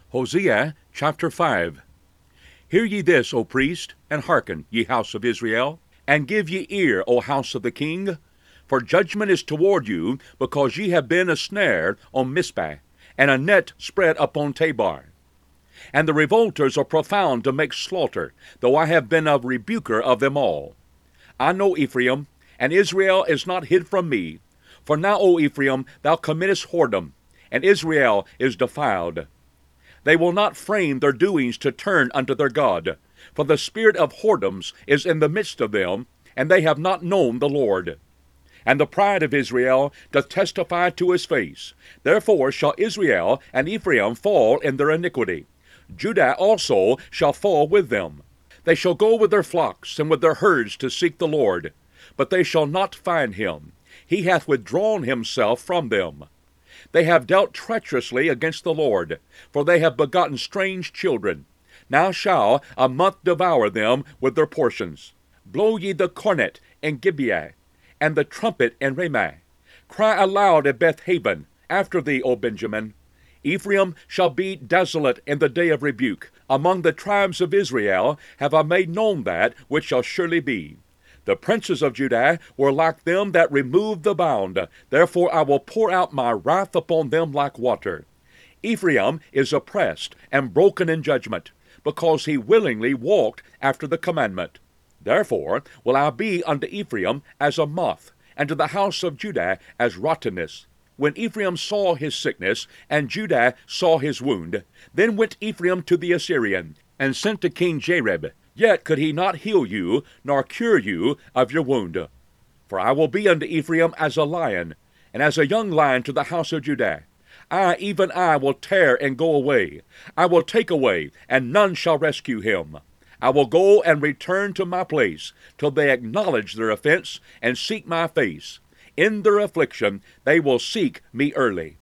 Hosea chapter 5. Hear ye this, O priest, and hearken, ye house of Israel, and give ye ear, O house of the king. For judgment is toward you, because ye have been a snare on Mizpah, and a net spread upon Tabor. And the revolters are profound to make slaughter, though I have been a rebuker of them all. I know Ephraim, and Israel is not hid from me. For now, O Ephraim, thou committest whoredom, and Israel is defiled. They will not frame their doings to turn unto their God, for the spirit of whoredoms is in the midst of them, and they have not known the Lord. And the pride of Israel doth testify to his face. Therefore shall Israel and Ephraim fall in their iniquity. Judah also shall fall with them. They shall go with their flocks and with their herds to seek the Lord, but they shall not find him. He hath withdrawn himself from them. They have dealt treacherously against the Lord, for they have begotten strange children. Now shall a month devour them with their portions. Blow ye the cornet in Gibeah, and the trumpet in Ramah. Cry aloud at Beth-haven, after thee, O Benjamin. Ephraim shall be desolate in the day of rebuke. Among the tribes of Israel have I made known that which shall surely be. The princes of Judah were like them that removed the bound. Therefore I will pour out my wrath upon them like water. Ephraim is oppressed and broken in judgment, because he willingly walked after the commandment. Therefore will I be unto Ephraim as a moth, and to the house of Judah as rottenness. When Ephraim saw his sickness, and Judah saw his wound, then went Ephraim to the Assyrian, and sent to King Jareb. Yet could he not heal you, nor cure you of your wound. For I will be unto Ephraim as a lion, and as a young lion to the house of Judah. I, even I, will tear and go away. I will take away, and none shall rescue him. I will go and return to my place, till they acknowledge their offense, and seek my face. In their affliction they will seek me early.